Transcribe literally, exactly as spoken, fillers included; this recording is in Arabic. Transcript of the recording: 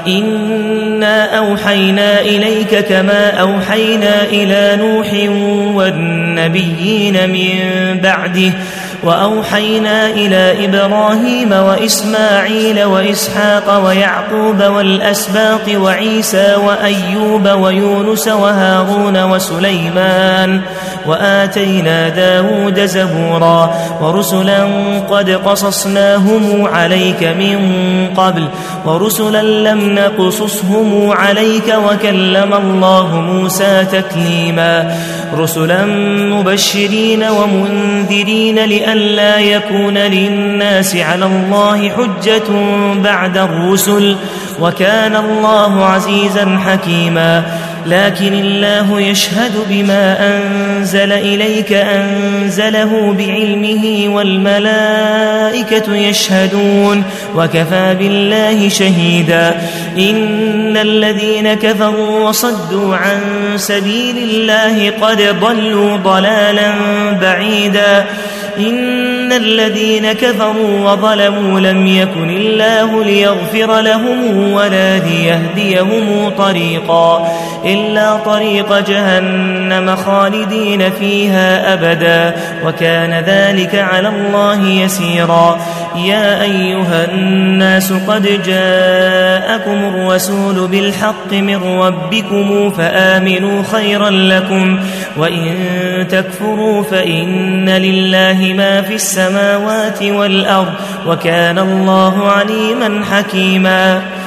إنا أوحينا إليك كما أوحينا إلى نوح والنبيين من بعده وأوحينا إلى إبراهيم وإسماعيل وإسحاق ويعقوب والأسباط وعيسى وأيوب ويونس وهارون وسليمان وآتينا داود زبورا ورسلا قد قصصناهم عليك من قبل ورسلا لم نقصصهم عليك وكلم الله موسى تكليما رسلا مبشرين ومنذرين لئلا يكون للناس على الله حجة بعد الرسل وكان الله عزيزا حكيما لكن الله يشهد بما أنزل إليك أنزله بعلمه والملائكة يشهدون وكفى بالله شهيدا إن الذين كفروا وصدوا عن سبيل الله قد ضلوا ضلالا بعيدا إن الذين كفروا وظلموا لم يكن الله ليغفر لهم ولا ليهديهم طريقا إلا طريق جهنم خالدين فيها أبدا وكان ذلك على الله يسيرا يا أيها الناس قد جاءكم الرسول بالحق من ربكم فآمنوا خيرا لكم وإن تكفروا فإن لله ما في السماوات والأرض وكان الله عليما حكيما